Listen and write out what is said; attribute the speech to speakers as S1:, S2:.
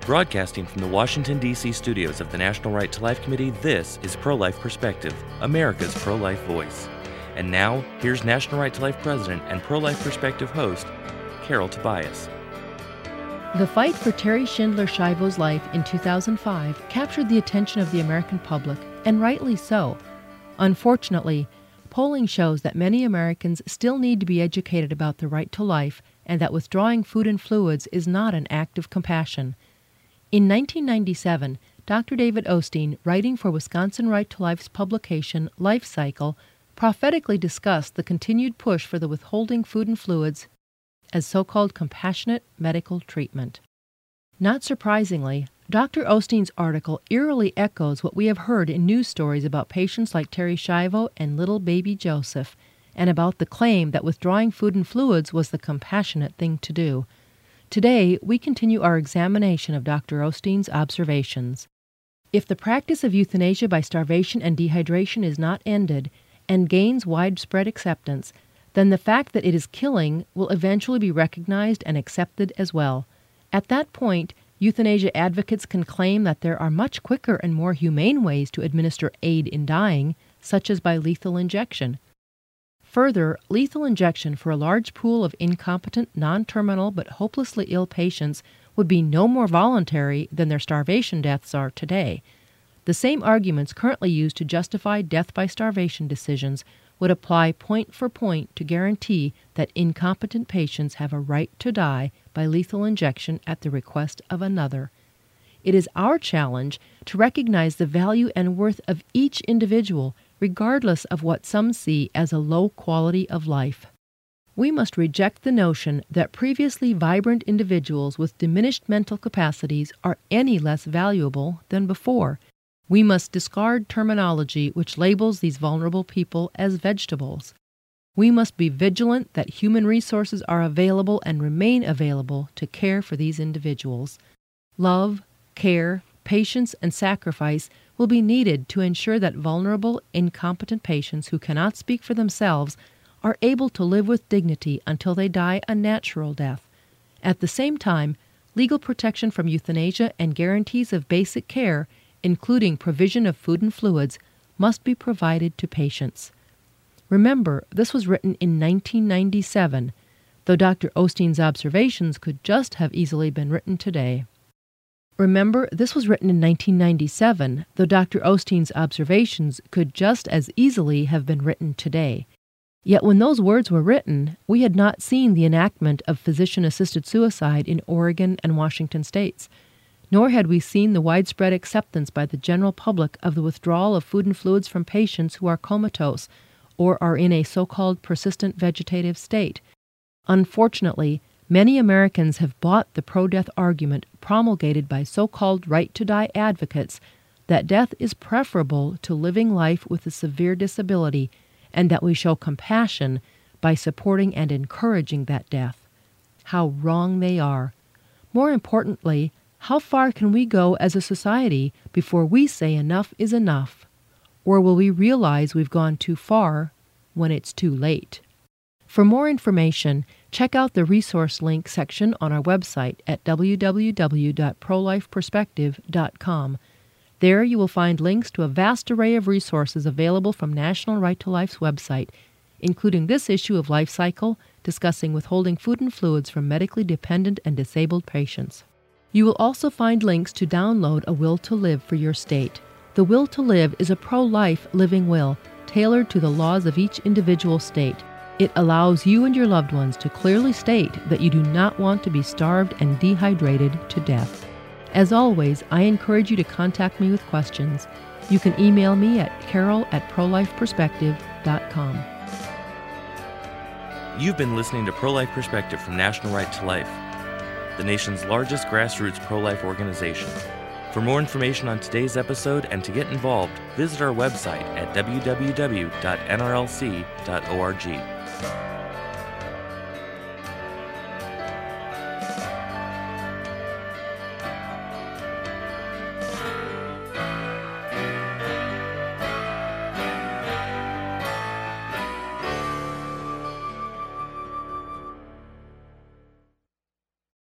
S1: Broadcasting from the Washington, D.C. studios of the National Right to Life Committee, this is Pro-Life Perspective, America's pro-life voice. And now, here's National Right to Life President and Pro-Life Perspective host, Carol Tobias.
S2: The fight for Terry Schindler Schiavo's life in 2005 captured the attention of the American public, and rightly so. Unfortunately, polling shows that many Americans still need to be educated about the right to life and that withdrawing food and fluids is not an act of compassion. In 1997, Dr. David Osteen, writing for Wisconsin Right to Life's publication Life Cycle, prophetically discussed the continued push for the withholding food and fluids as so-called compassionate medical treatment. Not surprisingly, Dr. Osteen's article eerily echoes what we have heard in news stories about patients like Terry Schiavo and little baby Joseph, and about the claim that withdrawing food and fluids was the compassionate thing to do. Today, we continue our examination of Dr. Osteen's observations. If the practice of euthanasia by starvation and dehydration is not ended and gains widespread acceptance, then the fact that it is killing will eventually be recognized and accepted as well. At that point, euthanasia advocates can claim that there are much quicker and more humane ways to administer aid in dying, such as by lethal injection. Further, lethal injection for a large pool of incompetent, non-terminal but hopelessly ill patients would be no more voluntary than their starvation deaths are today. The same arguments currently used to justify death by starvation decisions would apply point for point to guarantee that incompetent patients have a right to die by lethal injection at the request of another. It is our challenge to recognize the value and worth of each individual, regardless of what some see as a low quality of life. We must reject the notion that previously vibrant individuals with diminished mental capacities are any less valuable than before. We must discard terminology which labels these vulnerable people as vegetables. We must be vigilant that human resources are available and remain available to care for these individuals. Love, care, patience, and sacrifice will be needed to ensure that vulnerable, incompetent patients who cannot speak for themselves are able to live with dignity until they die a natural death. At the same time, legal protection from euthanasia and guarantees of basic care, including provision of food and fluids, must be provided to patients. Remember, this was written in 1997, though Dr. Osteen's observations could just have easily been written today. Remember, this was written in 1997, though Dr. Osteen's observations could just as easily have been written today. Yet when those words were written, we had not seen the enactment of physician-assisted suicide in Oregon and Washington states, nor had we seen the widespread acceptance by the general public of the withdrawal of food and fluids from patients who are comatose or are in a so-called persistent vegetative state. Unfortunately, many Americans have bought the pro-death argument promulgated by so-called right-to-die advocates that death is preferable to living life with a severe disability and that we show compassion by supporting and encouraging that death. How wrong they are. More importantly, how far can we go as a society before we say enough is enough? Or will we realize we've gone too far when it's too late? For more information, check out the resource link section on our website at www.prolifeperspective.com. There you will find links to a vast array of resources available from National Right to Life's website, including this issue of Life Cycle discussing withholding food and fluids from medically dependent and disabled patients. You will also find links to download a Will to Live for your state. The Will to Live is a pro-life living will tailored to the laws of each individual state. It allows you and your loved ones to clearly state that you do not want to be starved and dehydrated to death. As always, I encourage you to contact me with questions. You can email me at carol@prolifeperspective.com.
S1: You've been listening to Pro-Life Perspective from National Right to Life, the nation's largest grassroots pro-life organization. For more information on today's episode and to get involved, visit our website at www.nrlc.org.